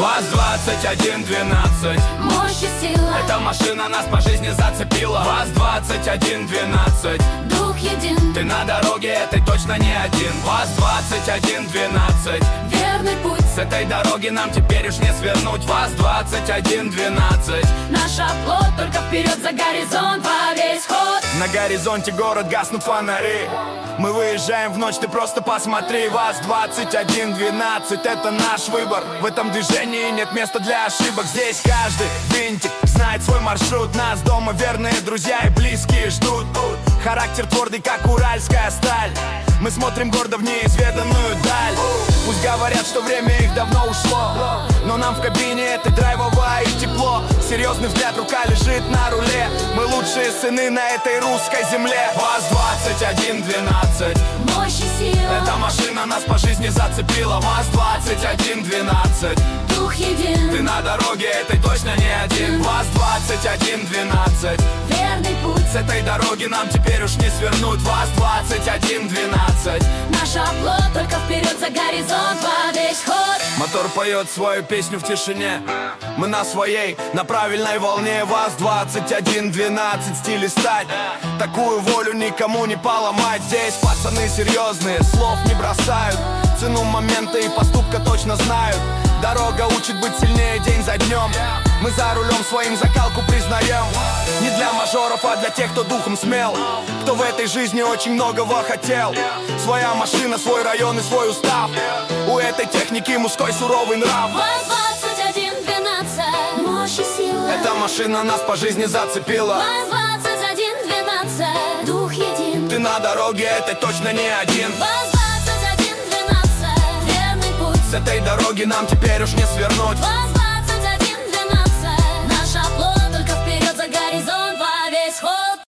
ВАЗ-2112. Мощь и сила, Эта машина нас по жизни зацепила. ВАЗ-2112. дух един, Ты на дороге этой точно не один. ВАЗ-2112. верный путь. С этой дороги нам теперь уж не свернуть. ВАЗ-2112. Наш оплот только вперед за горизонт во весь ход. На горизонте город, гаснут фонари. Мы выезжаем в ночь, ты просто посмотри. ВАЗ-2112, это наш выбор. В этом движении нет места для ошибок. Здесь каждый винтик знает свой маршрут. Нас дома верные друзья и близкие ждут. Характер твердый, как уральская сталь. Мы смотрим гордо в неизведанную даль. Пусть говорят, что время их давно ушло, но нам в кабине этой драйвовое и тепло. Серьезный взгляд, рука лежит на руле. Мы лучшие сыны на этой русской земле. ВАЗ-2112. Мощь и сила, Эта машина нас по жизни зацепила. ВАЗ-2112. дух един, Ты на дороге этой точно не один. ВАЗ-2112. верный путь. С этой дороги нам теперь уж не свернуть. ВАЗ-2112. Наш оплот только вперед за горизонт во весь ход. Мотор поет свою песню в тишине. Мы на своей, на правильной волне. ВАЗ-2112, стиль и стать. Такую волю никому не поломать. Здесь пацаны серьезные, слов не бросают. Цену момента и поступка точно знают. Дорога учит быть сильнее день за днем. Мы за рулем своим закалку признаем. Не для мажоров, а для тех, кто духом смел. Кто в этой жизни очень многого хотел. Своя машина, свой район и свой устав. У этой техники мужской суровый нрав. ВАЗ-2112, мощь и сила. Эта машина нас по жизни зацепила. ВАЗ-2112, дух един. Ты на дороге этой точно не один. ВАЗ-2112, верный путь. С этой дороги нам теперь уж не свернуть. ВАЗ-2112.